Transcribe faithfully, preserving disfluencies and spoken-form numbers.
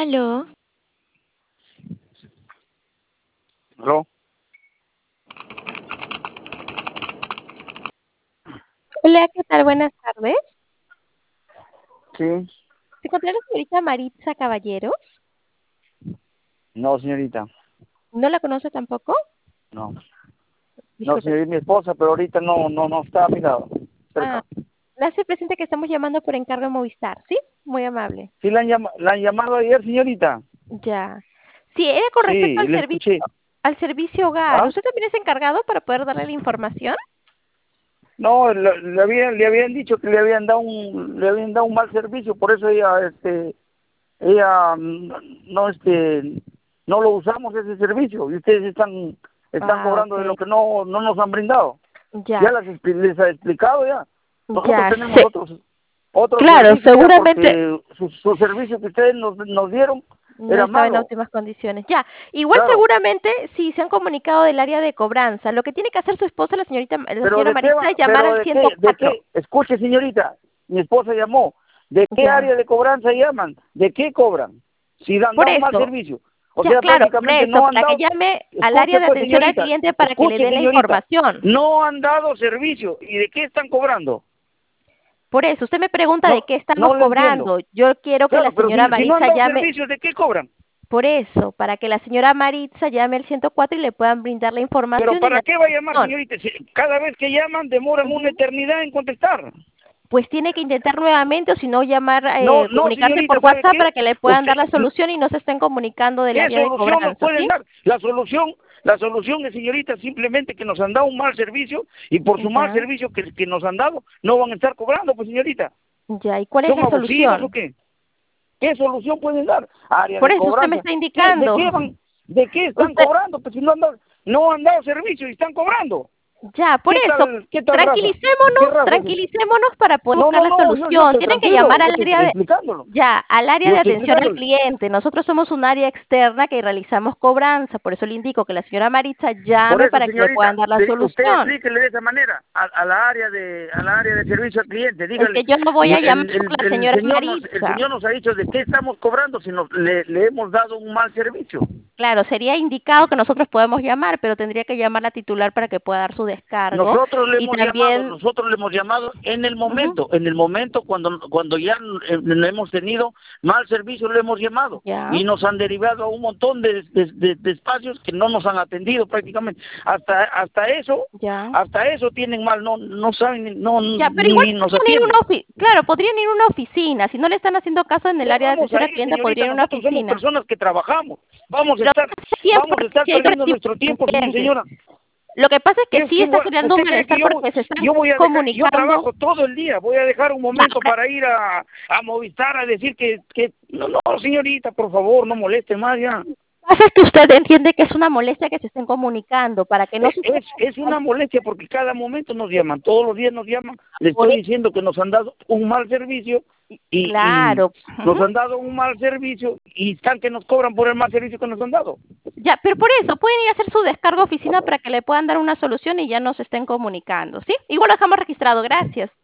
Aló. ¿Aló? Hola, ¿qué tal? Buenas tardes. Sí. ¿Se encuentra la señorita Maritza Caballeros? No, señorita. ¿No la conoce tampoco? No. No, Disculpe. señorita, mi esposa, pero ahorita no, no, no está, mira, Ah, cerca. le hace presente que estamos llamando por encargo de Movistar, ¿sí? Muy amable. ¿Sí la han, llama- la han llamado ayer, señorita? Ya. Sí, era con respecto Sí, al le servicio, escuché. al servicio hogar. ¿Ah? ¿Usted también es encargado para poder darle la información? No, le, le habían, le habían dicho que le habían dado un, le habían dado un mal servicio, por eso ella, este, ella, mm, no, este, no lo usamos ese servicio y ustedes están, están Ah, cobrando de lo ok. que no, no nos han brindado. Ya Ya, las, expli- les ha explicado ya. Nosotros ya. tenemos Se- otros otros claro, servicios ya seguramente porque su, su servicio que ustedes nos, nos dieron no era estaba en malo. óptimas condiciones. Ya, igual Claro. seguramente sí se han comunicado del área de cobranza. Lo que tiene que hacer su esposa, la señorita, la Pero señora de qué Maritza, va, es llamar pero al de qué, de ciento cuatro. qué, escuche señorita, mi esposa llamó, ¿de qué Ya. área de cobranza llaman? ¿De qué cobran? Si han Por dado un mal eso, servicio. O ya sea, claro, por prácticamente eso, no han para que dado, llame al área escuche de pues atención al señorita, cliente para que le escuche dé la señorita, información. no han dado servicio. ¿Y de qué están cobrando? Por eso, usted me pregunta de No, qué estamos no lo entiendo. cobrando. Yo quiero que la Claro, pero señora si, si no han Maritza dado llame, servicios, ¿de qué cobran? por eso, para que la señora Maritza llame al ciento cuatro y le puedan brindar la Pero información y ¿para la qué va a llamar, atención. señorita? Si cada vez que llaman demoran una Ujú. eternidad en contestar. Pues tiene que intentar nuevamente o si no llamar, No, eh, no, comunicarse por señorita, ¿sabe WhatsApp qué? para que le puedan Usted, dar la solución y no se estén comunicando del ¿qué área de solución nos cobranza, pueden ¿sí? dar? La solución, la solución es, señorita, simplemente que nos han dado un mal servicio y por su mal Ya, servicio que, que nos han dado no van a estar cobrando, pues, señorita. ya. ¿Y cuál es ¿Son la abusivos o solución? qué? ¿Qué solución pueden dar? Área Por de eso usted me cobranza. está ¿Qué, ¿De indicando. qué van? ¿De qué están Usted, cobrando? Pues si no han dado, no han dado servicio y están cobrando. ya, por ¿Qué eso, tal, qué tal raza? ¿Qué tranquilicémonos, raza es esa? tranquilicémonos para poder No, buscar no, la no, yo, yo solución. estoy Tienen que tranquilo, llamar yo al estoy área de, explicándolo, ya, al área yo de estoy atención al explicándolo. cliente. Nosotros somos un área externa que realizamos cobranza, por eso le indico que la señora Maritza Por llame eso, para que le puedan señorita, dar la de- usted solución. explíquele de esa manera a, a la área de a la área de servicio al cliente, Es dígale, que yo no voy a llamar el, por el, la el señora señor nos el Maritza. señor nos ha dicho de qué estamos cobrando si nos le, le hemos dado un mal servicio. Claro, sería indicado que nosotros podemos llamar, pero tendría que llamar la titular para que pueda dar su descargo. Nosotros le Y hemos llamado, también, nosotros le hemos llamado en el ujú, momento, en el momento cuando cuando ya eh, no hemos tenido mal servicio, le hemos llamado ya, y nos han derivado a un montón de, de, de- de espacios que no nos han atendido prácticamente. Hasta hasta eso, ya. hasta eso tienen mal, no no saben, ni- no Ya, pero igual ni nos podrían ir a una atienden. ofi- claro, podrían ir a una oficina. Si no le están haciendo caso en el Ya área de vamos atención a al ir, cliente, podrían señorita, ir a una nosotros somos oficina. personas que trabajamos. Vamos a Pero estar hace tiempo vamos a estar que hay otro perdiendo tipo nuestro de tiempo, clientes. señora. Lo que pasa es que ¿Qué, sí qué está voy a- creando un ¿Usted cree que malestar yo, voy- porque se están yo voy a dejar, yo comunicando. trabajo todo el día, voy a dejar un Ya, momento ahora, para ir a, a Movistar a decir que, que, no, no, señorita, por favor, no moleste más ya. lo que pasa es que usted entiende que es una molestia que se estén comunicando para que no E- se estén Es, es una comunicando molestia porque cada momento nos llaman, todos los días nos llaman, le por estoy eso. diciendo que nos han dado un mal servicio y, y Claro. nos Ujú. han dado un mal servicio y están que nos cobran por el mal servicio que nos han dado. Ya, pero por eso pueden ir a hacer su descargo a oficina para que le puedan dar una solución y ya no se estén comunicando, ¿sí? Igual lo dejamos registrado. Gracias.